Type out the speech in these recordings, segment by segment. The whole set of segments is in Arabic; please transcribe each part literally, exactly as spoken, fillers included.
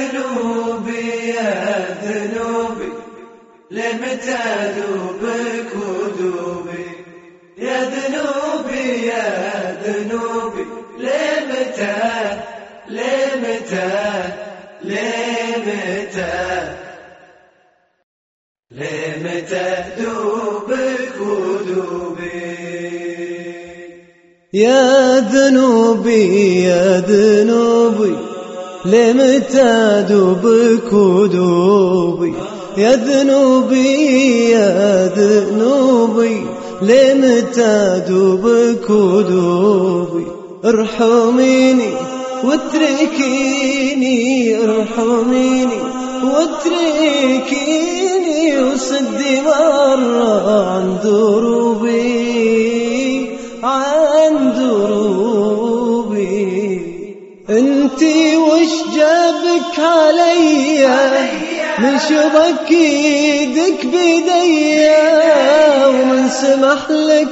ذنوبي يا ذنوبي لمتى أذوبك ودوبي، يا ذنوبي يا ذنوبي لمتى لمتى لمتى لمتى أذوبك ودوبي. يا ذنوبي يا ذنوبي لمتى أذوبك ودوبي، يا ذنوبي يا ذنوبي لمتى أذوبك ودوبي. ارحميني واتركيني، ارحميني واتركيني وسدي مرة عن دروبي عن دروبي. انتي وش جابك عليا من شبك ايدك بيديا، ومن سمح لك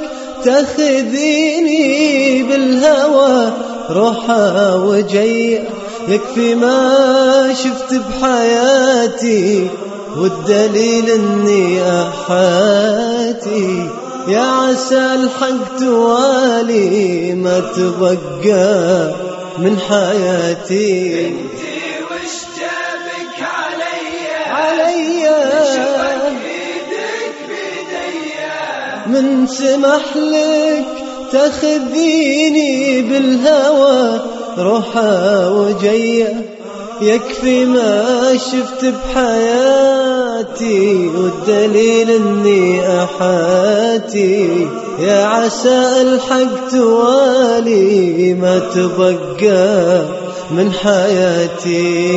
تاخذيني بالهوى روحا وجيا. يكفي ما شفت بحياتي والدليل اني احاتي، يا عسى الحق توالي ما تبقى من حياتي. انتي وش جابك عليا عليا ايدك بيديا، من سمح لك تاخذيني بالهوى روحا وجيا. يكفي ما شفت بحياتي والدليل اني احاتي، يا عسى الحق توالي ما تبقى من حياتي.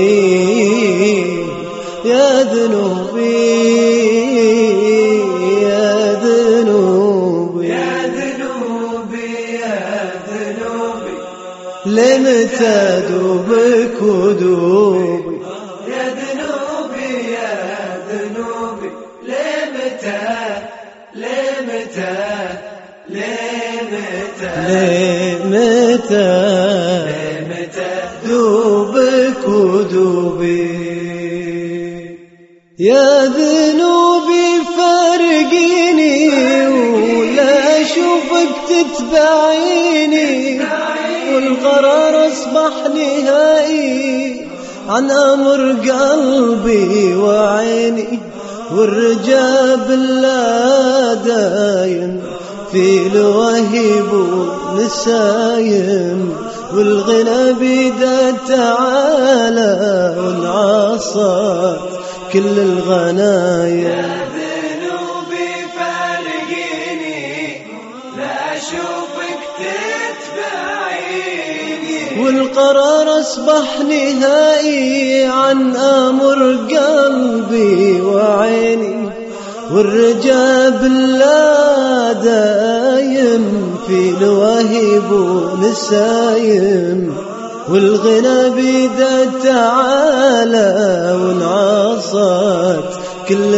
يا ذنوبي يا ذنوبي يا ذنوبي يا ذنوبي لمتى أذوبك ودوبي، يا ذنوبي يا ذنوبي لمتى لمتى لمتى لمتى لمتى أذوبك ودوبي. يا ذنوبي فارقيني ولا أشوفك تتبعيني، والقرار أصبح نهائي عن أمر قلبي وعيني، والرجاء بالله دايم في الوهيب ونسايم، والغنى بيده تعالى وانعصت كل الغنايم. ذنوبي فارقيني لا أشوفك تتبعيني، والقرار أصبح نهائي عن أمر قلبي وعيني، والرجاء بالله دايم في الوهيب ونسايم، والغنى بيده تعالى وانعصت كل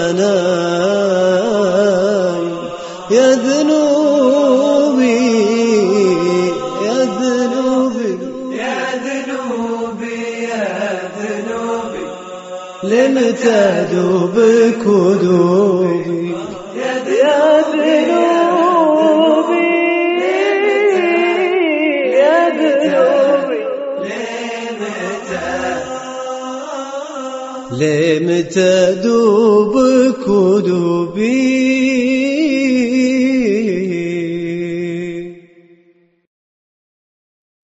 الغنايم. يا ذنوبي يا ذنوبي يا ذنوبي يا ذنوبي لمتى أذوبك ودوبي. يا ذنوبي يا ذنوبي لمتى لمتى أذوبك ودوبي.